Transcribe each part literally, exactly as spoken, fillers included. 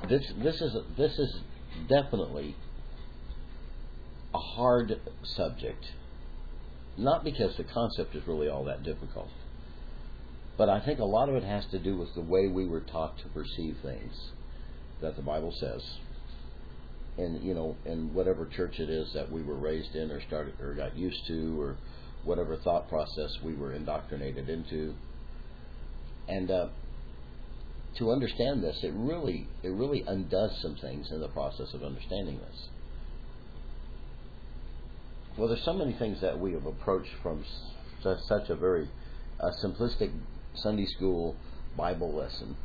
this this is this is definitely a hard subject. Not because the concept is really all that difficult, but I think a lot of it has to do with the way we were taught to perceive things that the Bible says, and you know, in whatever church it is that we were raised in, or started, or got used to, or whatever thought process we were indoctrinated into. And uh, to understand this, it really it really undoes some things in the process of understanding this. Well, there's so many things that we have approached from s- such a very uh, simplistic Sunday school Bible lesson.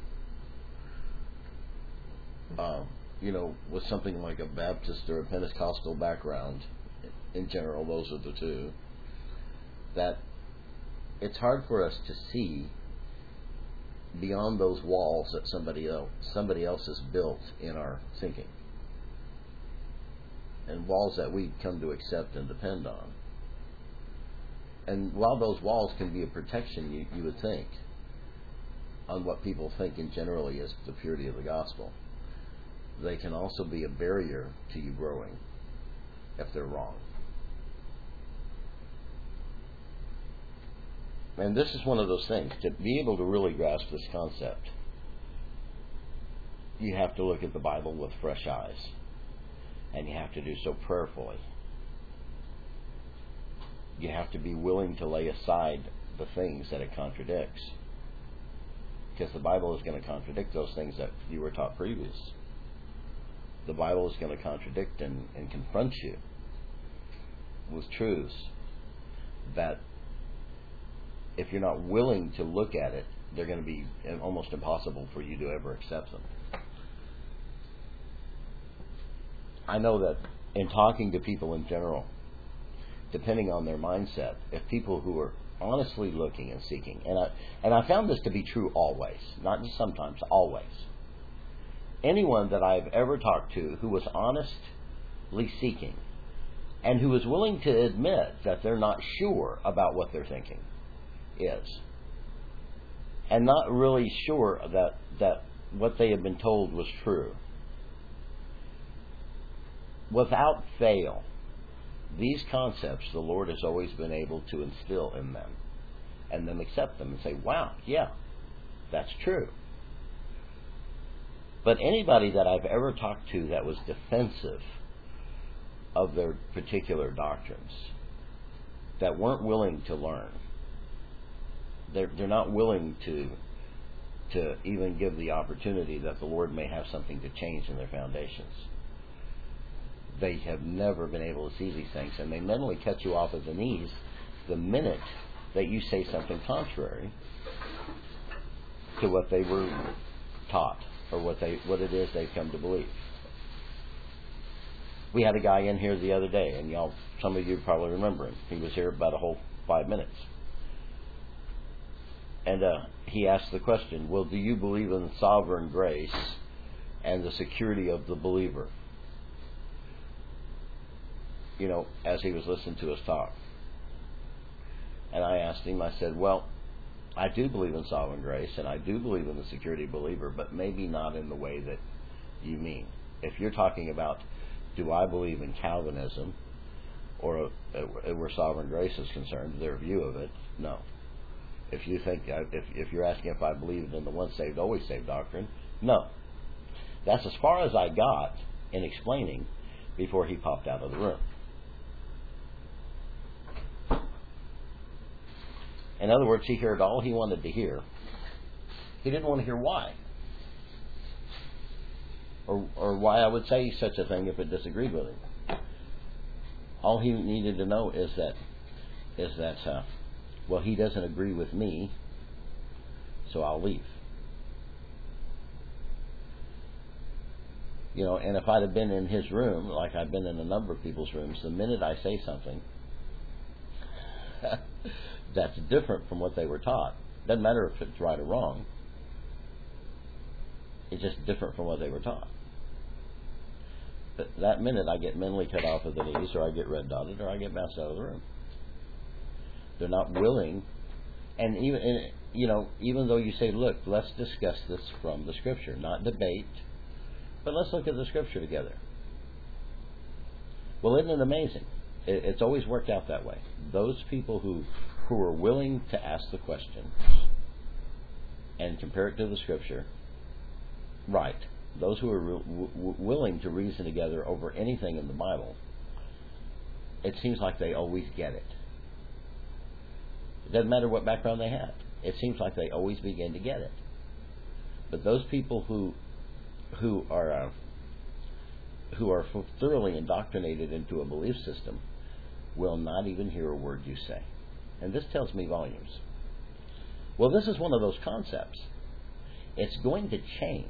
Um, you know, with something like a Baptist or a Pentecostal background, in general, those are the two, that it's hard for us to see beyond those walls that somebody else somebody else has built in our thinking, and walls that we come to accept and depend on. And while those walls can be a protection, you, you would think, on what people think in generally is the purity of the gospel, they can also be a barrier to you growing if they're wrong. And this is one of those things. To be able to really grasp this concept, you have to look at the Bible with fresh eyes. And you have to do so prayerfully. You have to be willing to lay aside the things that it contradicts. Because the Bible is going to contradict those things that you were taught previous. The Bible is going to contradict and, and confront you with truths that, if you're not willing to look at it, they're going to be almost impossible for you to ever accept them. I know that in talking to people in general, depending on their mindset, if people who are honestly looking and seeking, and I and I found this to be true always, not just sometimes, always. Anyone that I've ever talked to who was honestly seeking and who is willing to admit that they're not sure about what they're thinking is, and not really sure that, that what they have been told was true, without fail, these concepts the Lord has always been able to instill in them, and then accept them and say, wow, yeah, that's true. But anybody that I've ever talked to that was defensive of their particular doctrines, that weren't willing to learn, they're, they're not willing to to even give the opportunity that the Lord may have something to change in their foundations. They have never been able to see these things, and they mentally cut you off at the knees the minute that you say something contrary to what they were taught, or what they what it is they've come to believe. We had a guy in here the other day, and y'all, some of you probably remember him. He was here about a whole five minutes. And uh, he asked the question, well, do you believe in sovereign grace and the security of the believer? You know, as he was listening to us talk. And I asked him, I said, well, I do believe in sovereign grace, and I do believe in the security of the believer, but maybe not in the way that you mean. If you're talking about, do I believe in Calvinism, or uh, where sovereign grace is concerned, their view of it, no. If you think, if if you're asking if I believe in the once saved, always saved doctrine, no. That's as far as I got in explaining before he popped out of the room. In other words, he heard all he wanted to hear. He didn't want to hear why. Or or why I would say such a thing if it disagreed with him. All he needed to know is that, is that, uh, well, he doesn't agree with me, so I'll leave. You know, and if I'd have been in his room, like I've been in a number of people's rooms, the minute I say something that's different from what they were taught, doesn't matter if it's right or wrong, it's just different from what they were taught. But that minute I get mentally cut off of the knees, or I get red dotted, or I get bounced out of the room. They're not willing, and even and, you know, even though you say, look, let's discuss this from the Scripture, not debate, But let's look at the Scripture together. Well, isn't it amazing? It, it's always worked out that way. Those people who, who are willing to ask the question and compare it to the Scripture, right, those who are re- w- willing to reason together over anything in the Bible, it seems like they always get it. It doesn't matter what background they have. It seems like they always begin to get it. But those people who who are uh, who are thoroughly indoctrinated into a belief system will not even hear a word you say. And this tells me volumes. Well, this is one of those concepts. It's going to change.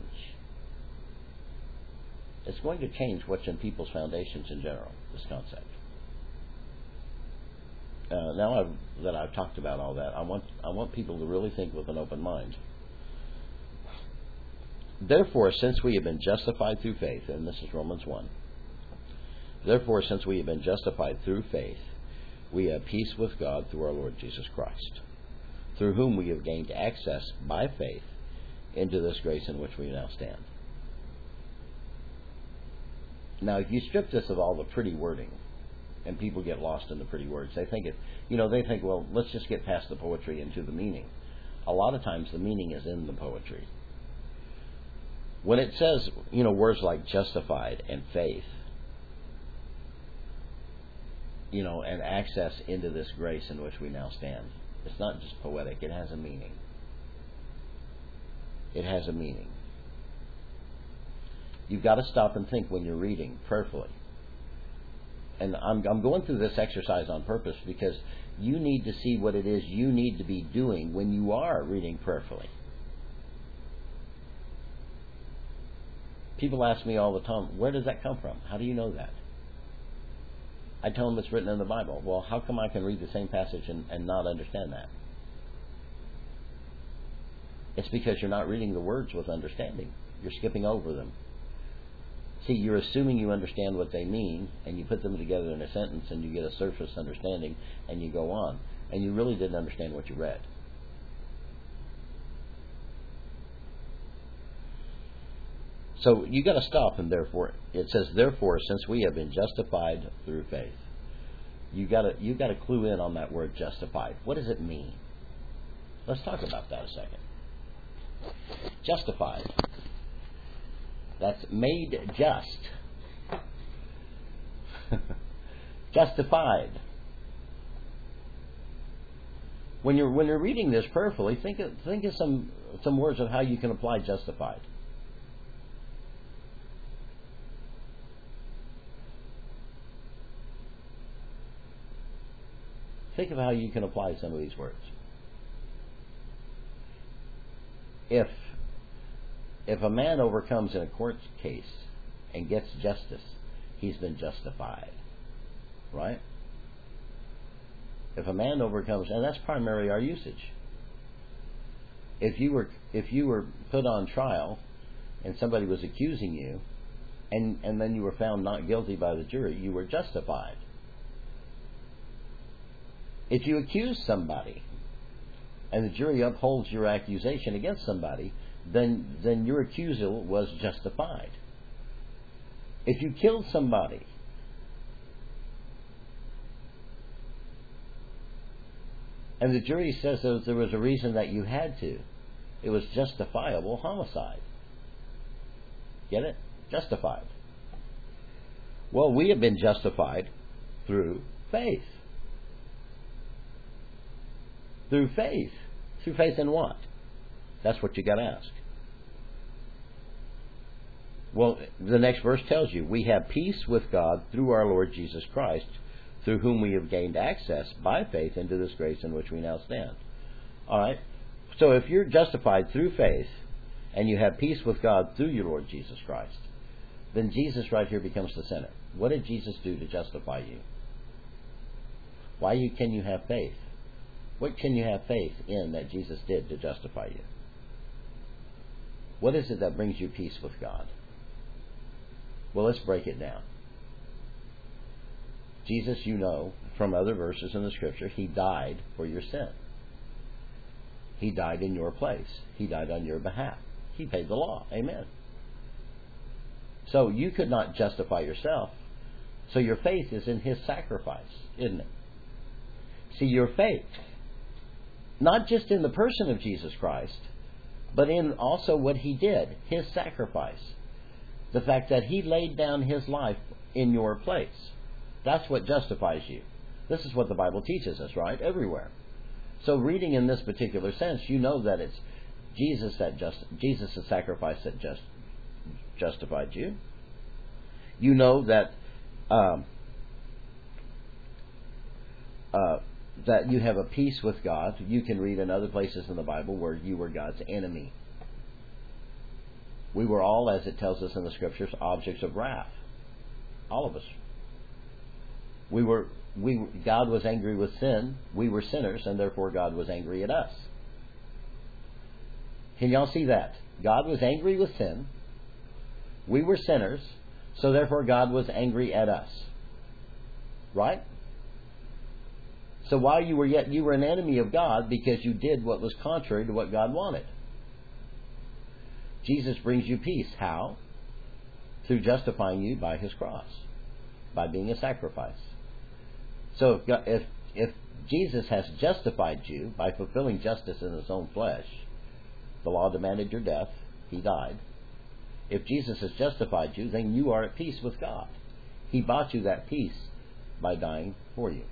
It's going to change what's in people's foundations in general, this concept. Uh, now I've, that I've talked about all that, I want I want people to really think with an open mind. Therefore, since we have been justified through faith, and this is Romans one, therefore, since we have been justified through faith, we have peace with God through our Lord Jesus Christ, through whom we have gained access by faith into this grace in which we now stand. Now, if you strip this of all the pretty wording, and people get lost in the pretty words, they think it, you know, they think, well, let's just get past the poetry into the meaning. A lot of times the meaning is in the poetry. When it says, you know, words like justified and faith, you know, and access into this grace in which we now stand, it's not just poetic, it has a meaning. It has a meaning. You've got to stop and think when you're reading prayerfully. And I'm, I'm going through this exercise on purpose because you need to see what it is you need to be doing when you are reading prayerfully. People ask me all the time, where does that come from? How do you know that? I tell them it's written in the Bible. Well, how come I can read the same passage and, and not understand that? It's because you're not reading the words with understanding. You're skipping over them. See, you're assuming you understand what they mean, and you put them together in a sentence, and you get a surface understanding, and you go on. And you really didn't understand what you read. So you got to stop, and therefore it says, therefore, since we have been justified through faith, you got to you got to clue in on that word justified. What does it mean? Let's talk about that a second. Justified. That's made just. Justified. When you're when you're reading this prayerfully, think of think of some some words of how you can apply justified. Think of how you can apply some of these words. If if a man overcomes in a court case and gets justice, he's been justified. Right? If a man overcomes, and that's primarily our usage. If you were if you were put on trial and somebody was accusing you, and, and then you were found not guilty by the jury, you were justified. If you accuse somebody and the jury upholds your accusation against somebody, then then your accusal was justified. If you killed somebody and the jury says that there was a reason that you had to, it was justifiable homicide. Get it? Justified. Well, we have been justified through faith. Through faith. Through faith in what? That's what you got to ask. Well, the next verse tells you, we have peace with God through our Lord Jesus Christ, through whom we have gained access by faith into this grace in which we now stand. All right? So if you're justified through faith, and you have peace with God through your Lord Jesus Christ, then Jesus right here becomes the center. What did Jesus do to justify you? Why you, can you have faith? What can you have faith in that Jesus did to justify you? What is it that brings you peace with God? Well, let's break it down. Jesus, you know, from other verses in the Scripture, He died for your sin. He died in your place. He died on your behalf. He paid the law. Amen. So you could not justify yourself. So your faith is in His sacrifice, isn't it? See, your faith, not just in the person of Jesus Christ, but in also what He did, His sacrifice. The fact that He laid down His life in your place. That's what justifies you. This is what the Bible teaches us, right? Everywhere. So reading in this particular sense, you know that it's Jesus that just Jesus' sacrifice that just justified you. You know that um, uh, that you have a peace with God. You can read in other places in the Bible where you were God's enemy. We were all, as it tells us in the Scriptures, objects of wrath. All of us. We were. We God was angry with sin. We were sinners, and therefore God was angry at us. Can y'all see that? God was angry with sin. We were sinners, so therefore God was angry at us. Right? So while you were yet you were an enemy of God because you did what was contrary to what God wanted. Jesus brings you peace. How? Through justifying you by His cross, by being a sacrifice. So if, God, if if Jesus has justified you by fulfilling justice in His own flesh, the law demanded your death, He died. If Jesus has justified you, then you are at peace with God. He bought you that peace by dying for you.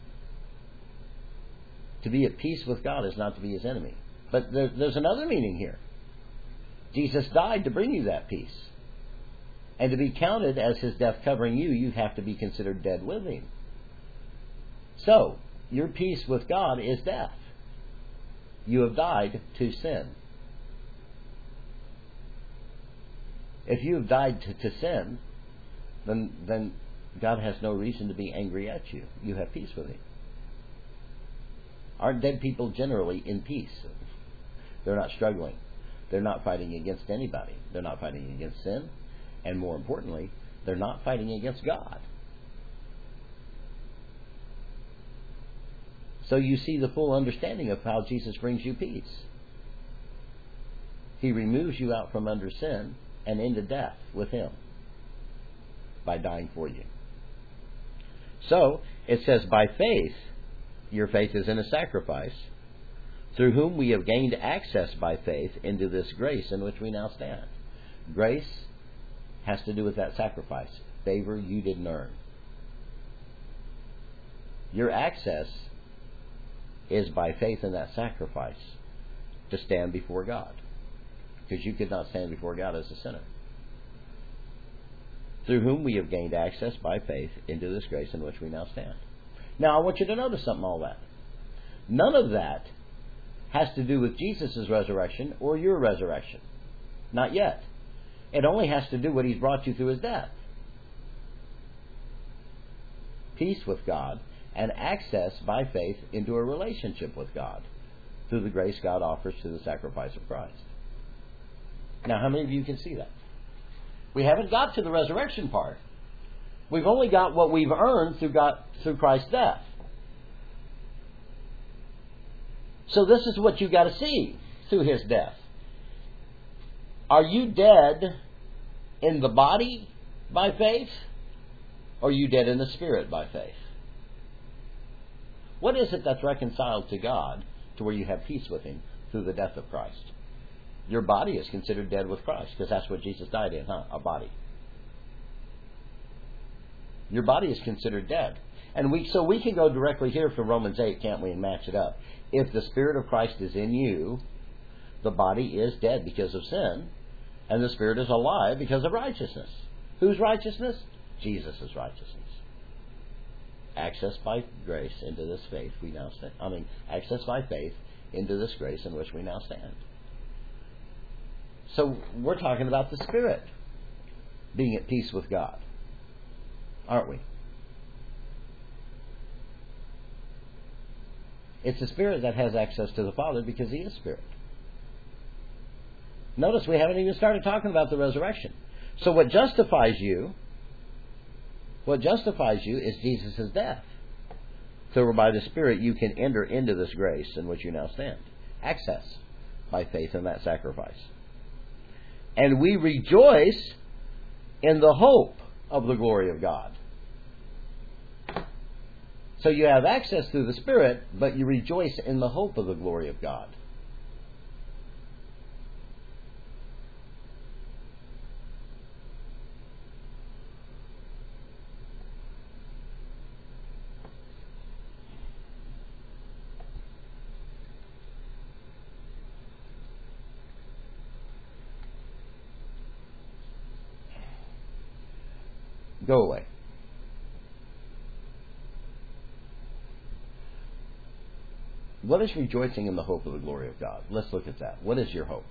To be at peace with God is not to be His enemy. But there, there's another meaning here. Jesus died to bring you that peace. And to be counted as His death covering you, you have to be considered dead with Him. So, your peace with God is death. You have died to sin. If you have died to, to sin, then, then God has no reason to be angry at you. You have peace with Him. Aren't dead people generally in peace? They're not struggling. They're not fighting against anybody. They're not fighting against sin. And more importantly, they're not fighting against God. So you see the full understanding of how Jesus brings you peace. He removes you out from under sin and into death with Him by dying for you. So, it says, by faith, your faith is in a sacrifice, through whom we have gained access by faith into this grace in which we now stand. Grace has to do with that sacrifice. Favor you didn't earn. Your access is by faith in that sacrifice to stand before God. Because you could not stand before God as a sinner. Through whom we have gained access by faith into this grace in which we now stand. Now, I want you to notice something all that. None of that has to do with Jesus' resurrection or your resurrection. Not yet. It only has to do with what He's brought you through His death. Peace with God and access by faith into a relationship with God through the grace God offers through the sacrifice of Christ. Now, how many of you can see that? We haven't got to the resurrection part. We've only got what we've earned through God, through Christ's death. So this is what you've got to see through His death. Are you dead in the body by faith? Or are you dead in the spirit by faith? What is it that's reconciled to God to where you have peace with Him through the death of Christ? Your body is considered dead with Christ because that's what Jesus died in, huh? A body. Your body is considered dead. And we so we can go directly here from Romans eight, can't we, and match it up. If the Spirit of Christ is in you, the body is dead because of sin, and the Spirit is alive because of righteousness. Whose righteousness? Jesus' righteousness. Access by grace into this faith we now stand. I mean, access by faith into this grace in which we now stand. So we're talking about the Spirit being at peace with God, aren't we? It's the Spirit that has access to the Father because He is Spirit. Notice we haven't even started talking about the resurrection. So what justifies you, what justifies you is Jesus' death. So by the Spirit you can enter into this grace in which you now stand. Access by faith in that sacrifice. And we rejoice in the hope of the glory of God. So you have access through the Spirit, but you rejoice in the hope of the glory of God. Go away. What is rejoicing in the hope of the glory of God? Let's look at that. What is your hope?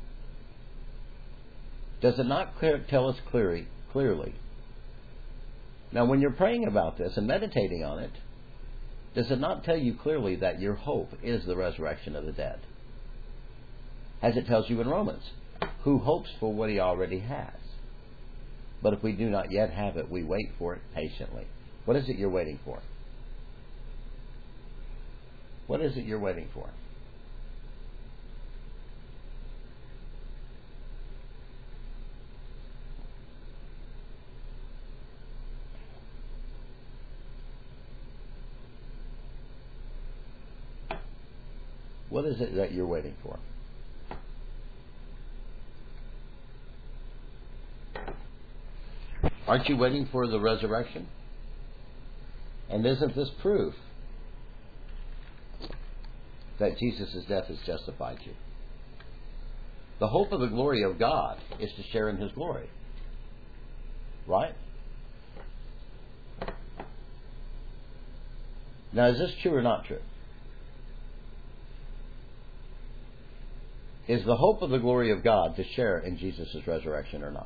Does it not clear, tell us clearly, clearly? Now, when you're praying about this and meditating on it, does it not tell you clearly that your hope is the resurrection of the dead? As it tells you in Romans, who hopes for what he already has. But if we do not yet have it, we wait for it patiently. What is it you're waiting for? What is it you're waiting for? What is it that you're waiting for? Aren't you waiting for the resurrection? And isn't this proof that Jesus' death has justified you? The hope of the glory of God is to share in His glory. Right? Now, is this true or not true? Is the hope of the glory of God to share in Jesus' resurrection or not?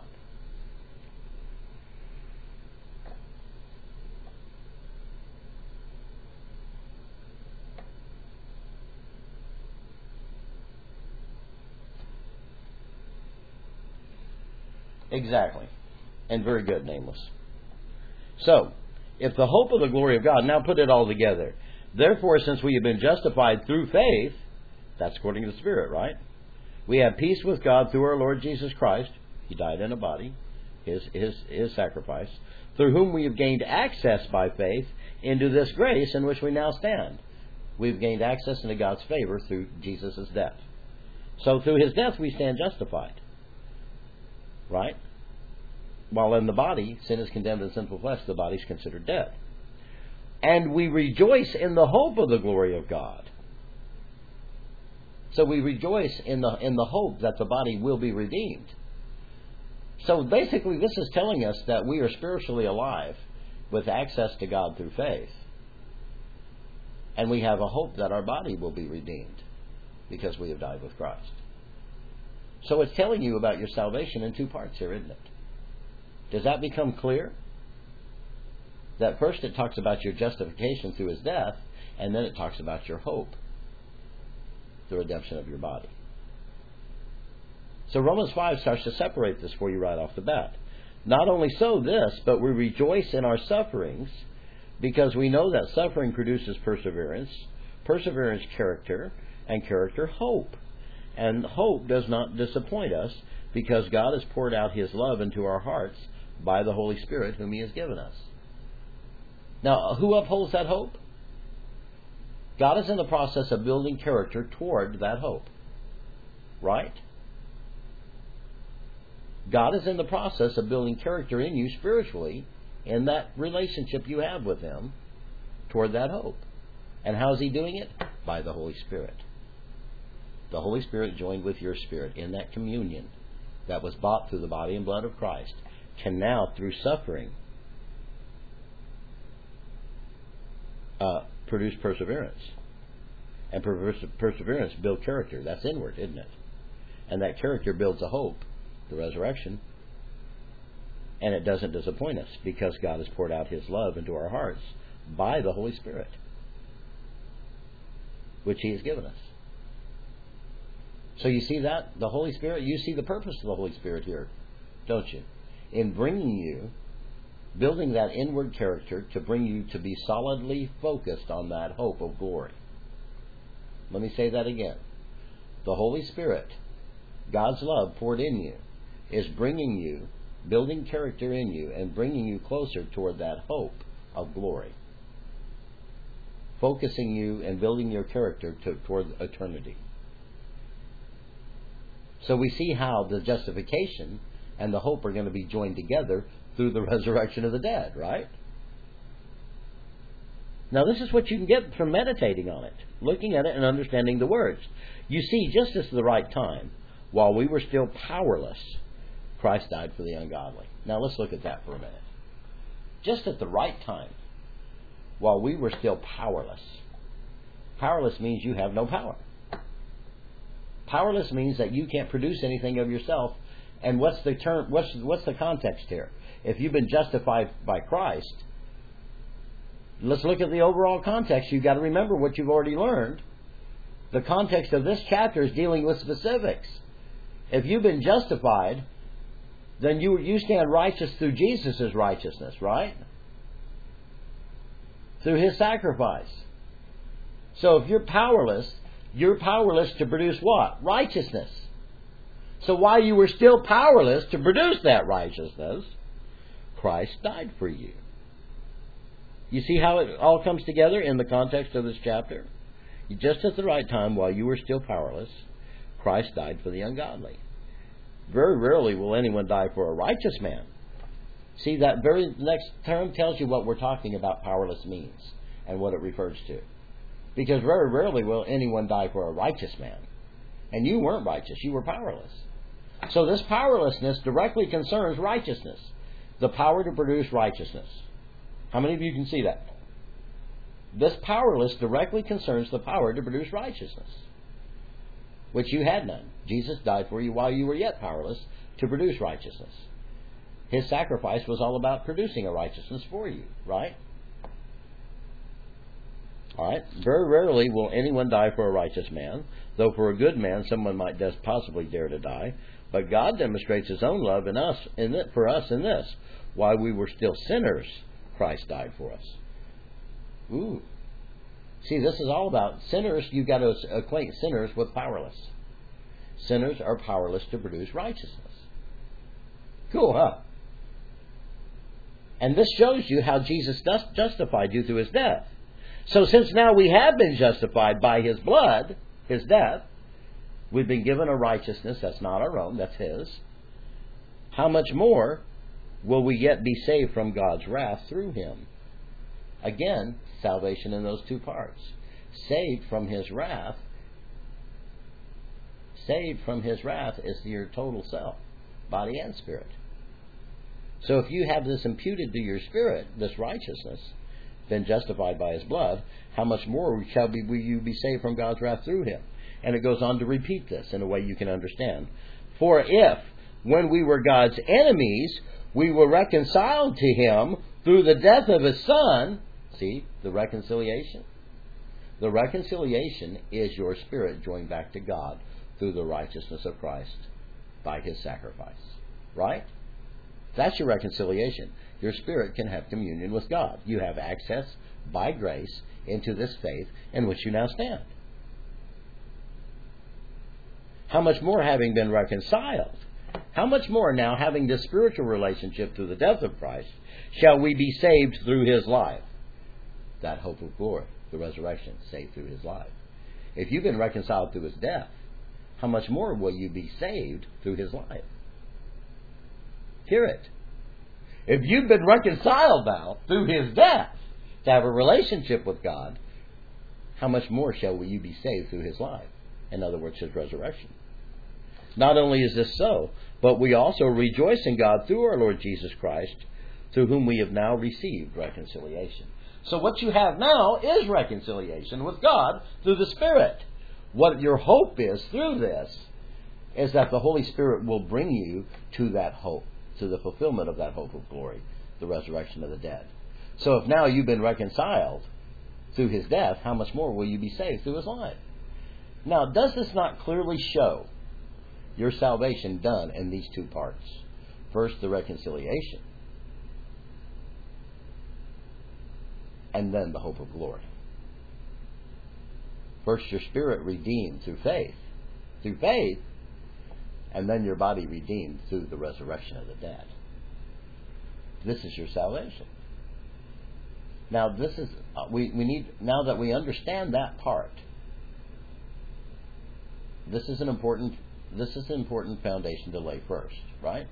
Exactly. And very good, Nameless. So, if the hope of the glory of God, now put it all together. Therefore, since we have been justified through faith, that's according to the Spirit, right? We have peace with God through our Lord Jesus Christ. He died in a body, his, his, his sacrifice, through whom we have gained access by faith into this grace in which we now stand. We've gained access into God's favor through Jesus' death. So through His death we stand justified. Right? While in the body, sin is condemned in sinful flesh, the body is considered dead. And we rejoice in the hope of the glory of God. So we rejoice in the in the hope that the body will be redeemed. So basically this is telling us that we are spiritually alive with access to God through faith. And we have a hope that our body will be redeemed because we have died with Christ. So it's telling you about your salvation in two parts here, isn't it? Does that become clear? That first it talks about your justification through His death, and then it talks about your hope, the redemption of your body. So Romans five starts to separate this for you right off the bat. Not only so this, but we rejoice in our sufferings, because we know that suffering produces perseverance, perseverance character, and character hope. And hope does not disappoint us, because God has poured out His love into our hearts by the Holy Spirit whom He has given us. Now, who upholds that hope? God is in the process of building character toward that hope. Right? God is in the process of building character in you spiritually in that relationship you have with Him toward that hope. And how is He doing it? By the Holy Spirit. The Holy Spirit joined with your spirit in that communion that was bought through the body and blood of Christ can now, through suffering, uh, produce perseverance. And perseverance builds character. That's inward, isn't it? And that character builds a hope, the resurrection. And it doesn't disappoint us because God has poured out His love into our hearts by the Holy Spirit, which He has given us. So you see that? The Holy Spirit, you see the purpose of the Holy Spirit here, don't you? In bringing you, building that inward character to bring you to be solidly focused on that hope of glory. Let me say that again. The Holy Spirit, God's love poured in you, is bringing you building character in you and bringing you closer toward that hope of glory. Focusing you and building your character to, toward eternity. So we see how the justification and the hope are going to be joined together through the resurrection of the dead, right? Now this is what you can get from meditating on it, looking at it and understanding the words. You see, just at the right time, while we were still powerless, Christ died for the ungodly. Now let's look at that for a minute. Just at the right time, while we were still powerless. Powerless means you have no power. Powerless means that you can't produce anything of yourself. And what's the term? What's what's the context here? If you've been justified by Christ, let's look at the overall context. You've got to remember what you've already learned. The context of this chapter is dealing with specifics. If you've been justified, then you you stand righteous through Jesus' righteousness, right? Through His sacrifice. So if you're powerless, you're powerless to produce what? Righteousness. So while you were still powerless to produce that righteousness, Christ died for you. You see how it all comes together in the context of this chapter? Just at the right time, while you were still powerless, Christ died for the ungodly. Very rarely will anyone die for a righteous man. See, that very next term tells you what we're talking about powerless means and what it refers to. Because very rarely will anyone die for a righteous man. And you weren't righteous, you were powerless. So this powerlessness directly concerns righteousness. The power to produce righteousness. How many of you can see that? This powerless directly concerns the power to produce righteousness, which you had none. Jesus died for you while you were yet powerless to produce righteousness. His sacrifice was all about producing a righteousness for you, right? All right. Very rarely will anyone die for a righteous man, though for a good man someone might just possibly dare to die. But God demonstrates His own love in us, in it, for us in this: while we were still sinners, Christ died for us. Ooh. See, this is all about sinners. You've got to acquaint sinners with powerless. Sinners are powerless to produce righteousness. Cool, huh? And this shows you how Jesus justified you through His death. So since now we have been justified by His blood, His death, we've been given a righteousness that's not our own, that's His. How much more will we yet be saved from God's wrath through Him? Again, salvation in those two parts. Saved from His wrath. Saved from His wrath is your total self, body and spirit. So if you have this imputed to your spirit, this righteousness, been justified by His blood, how much more shall be, will you be saved from God's wrath through Him? And it goes on to repeat this in a way you can understand. For if, when we were God's enemies, we were reconciled to Him through the death of His Son, see, the reconciliation. The reconciliation is your spirit joined back to God through the righteousness of Christ by His sacrifice. Right? That's your reconciliation. Your spirit can have communion with God. You have access by grace into this faith in which you now stand. How much more, having been reconciled, how much more now, having this spiritual relationship through the death of Christ, shall we be saved through His life? That hope of glory, the resurrection, saved through His life. If you've been reconciled through His death, how much more will you be saved through His life? Hear it. If you've been reconciled now through His death to have a relationship with God, how much more shall you be saved through His life? In other words, His resurrection. Not only is this so, but we also rejoice in God through our Lord Jesus Christ, through whom we have now received reconciliation. So what you have now is reconciliation with God through the Spirit. What your hope is through this is that the Holy Spirit will bring you to that hope, to the fulfillment of that hope of glory, the resurrection of the dead. So if now you've been reconciled through His death, how much more will you be saved through His life? Now, does this not clearly show your salvation done in these two parts? First, the reconciliation, and then the hope of glory. First, your spirit redeemed through faith. Through faith, and then your body redeemed through the resurrection of the dead. This is your salvation. Now, this is uh, we we need now that we understand that part. This is an important this is an important foundation to lay first, right?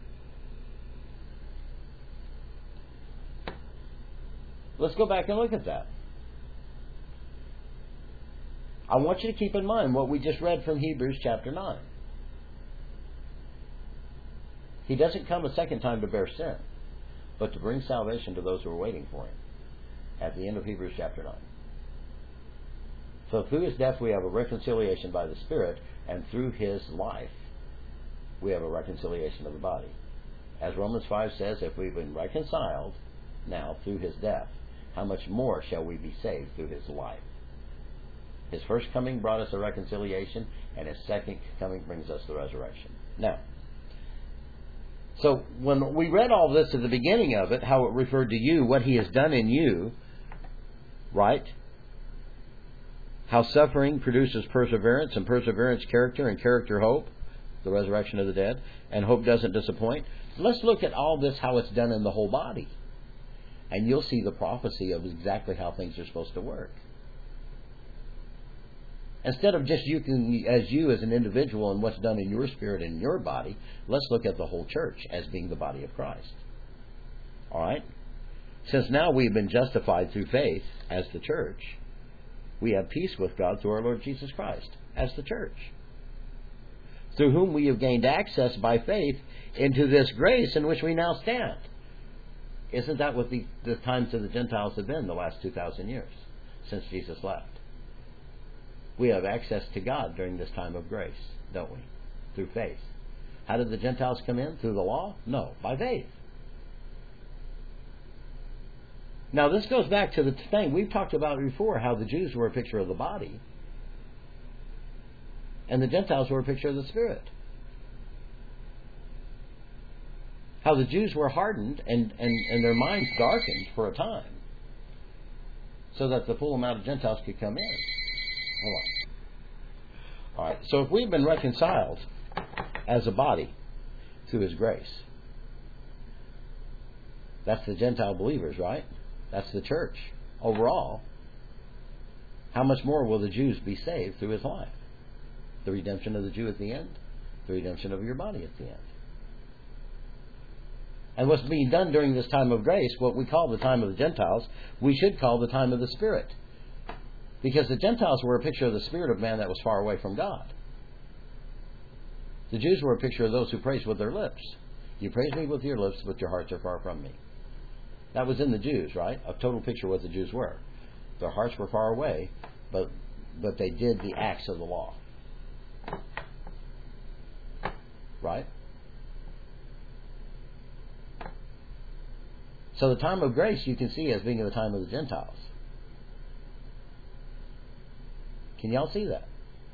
Let's go back and look at that. I want you to keep in mind what we just read from Hebrews chapter nine. He doesn't come a second time to bear sin, but to bring salvation to those who are waiting for Him. At the end of Hebrews chapter nine. So through His death we have a reconciliation by the Spirit, and through His life we have a reconciliation of the body. As Romans five says, if we've been reconciled now through His death, how much more shall we be saved through His life? His first coming brought us a reconciliation, and His second coming brings us the resurrection. Now, so when we read all this at the beginning of it, how it referred to you, what He has done in you, right? How suffering produces perseverance, and perseverance character, and character hope, the resurrection of the dead, and hope doesn't disappoint. Let's look at all this, how it's done in the whole body. And you'll see the prophecy of exactly how things are supposed to work. Instead of just you can, as you as an individual and what's done in your spirit and your body, let's look at the whole church as being the body of Christ. All right? Since now we've been justified through faith as the church, we have peace with God through our Lord Jesus Christ as the church, through whom we have gained access by faith into this grace in which we now stand. Isn't that what the, the times of the Gentiles have been the last two thousand years since Jesus left? We have access to God during this time of grace, don't we? Through faith. How did the Gentiles come in? Through the law? No, by faith. Now this goes back to the thing we've talked about before, how the Jews were a picture of the body and the Gentiles were a picture of the Spirit. How the Jews were hardened and, and, and their minds darkened for a time so that the full amount of Gentiles could come in. Hold on. All right, so if we've been reconciled as a body through His grace, that's the Gentile believers, right? That's the church overall. How much more will the Jews be saved through His life? The redemption of the Jew at the end, the redemption of your body at the end. And what's being done during this time of grace, what we call the time of the Gentiles, we should call the time of the Spirit. Because the Gentiles were a picture of the spirit of man that was far away from God. The Jews were a picture of those who praise with their lips. You praise me with your lips, but your hearts are far from me. That was in the Jews, right? A total picture of what the Jews were. Their hearts were far away, but but they did the acts of the law. Right? So the time of grace you can see as being the time of the Gentiles. Can y'all see that?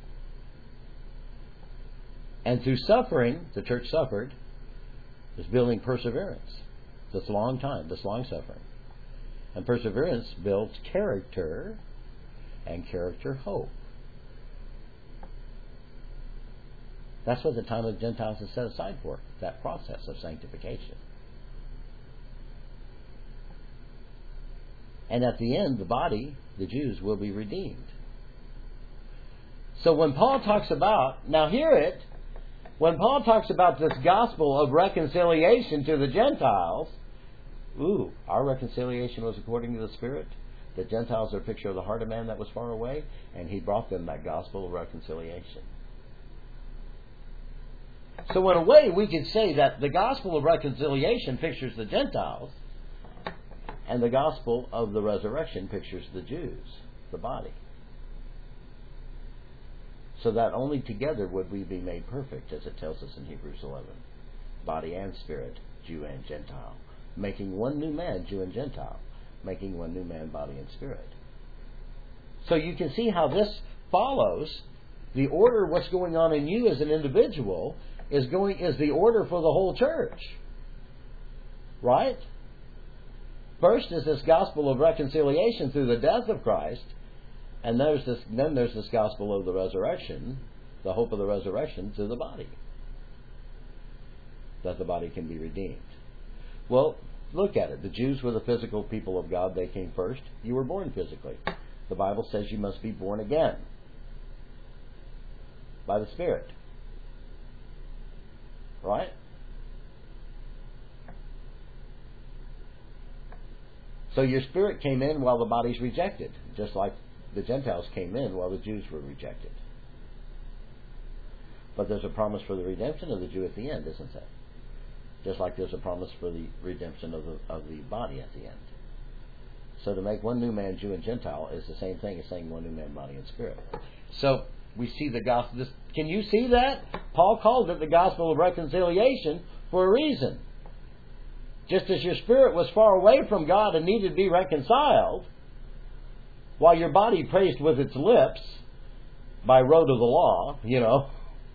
And through suffering, the church suffered, is building perseverance. This long time, this long suffering. And perseverance builds character, and character hope. That's what the time of the Gentiles is set aside for, that process of sanctification. And at the end, the body, the Jews, will be redeemed. So when Paul talks about, now hear it, when Paul talks about this gospel of reconciliation to the Gentiles, ooh, our reconciliation was according to the Spirit. The Gentiles are a picture of the heart of man that was far away, and He brought them that gospel of reconciliation. So in a way, we could say that the gospel of reconciliation pictures the Gentiles, and the gospel of the resurrection pictures the Jews, the body. So that only together would we be made perfect, as it tells us in Hebrews eleven. Body and spirit, Jew and Gentile. Making one new man, Jew and Gentile. Making one new man, body and spirit. So you can see how this follows. The order of what's going on in you as an individual is going is the order for the whole church. Right? First is this gospel of reconciliation through the death of Christ. And there's this, then there's this gospel of the resurrection, the hope of the resurrection to the body. That the body can be redeemed. Well, look at it. The Jews were the physical people of God. They came first. You were born physically. The Bible says you must be born again by the Spirit. Right? So your spirit came in while the body's rejected, just like the Gentiles came in while the Jews were rejected. But there's a promise for the redemption of the Jew at the end, isn't there? Just like there's a promise for the redemption of the of the body at the end. So to make one new man Jew and Gentile is the same thing as saying one new man body and spirit. So we see the gospel. This, can you see that? Paul called it the gospel of reconciliation for a reason. Just as your spirit was far away from God and needed to be reconciled, while your body praised with its lips by rote of the law, you know.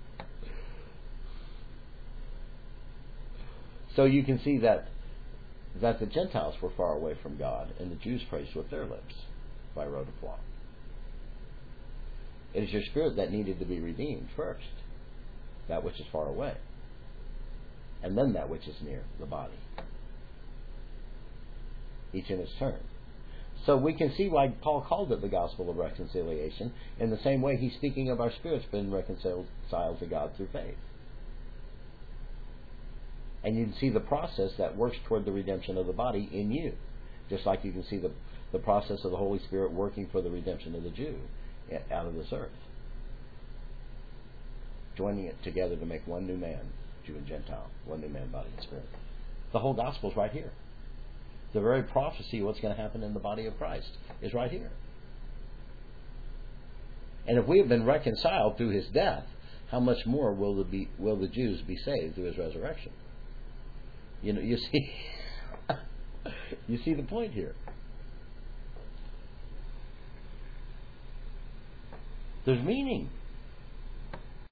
So you can see that that the Gentiles were far away from God and the Jews praised with their lips by rote of law. It is your spirit that needed to be redeemed first, that which is far away, and then that which is near the body, each in its turn. So we can see why Paul called it the gospel of reconciliation, in the same way he's speaking of our spirits being reconciled to God through faith. And you can see the process that works toward the redemption of the body in you, just like you can see the, the process of the Holy Spirit working for the redemption of the Jew out of this earth, joining it together to make one new man, Jew and Gentile, one new man, body and spirit. The whole gospel is right here. The very prophecy of what's going to happen in the body of Christ is right here. And if we have been reconciled through his death, how much more will the, be, will the Jews be saved through his resurrection? You know, you see, you see the point here. There's meaning.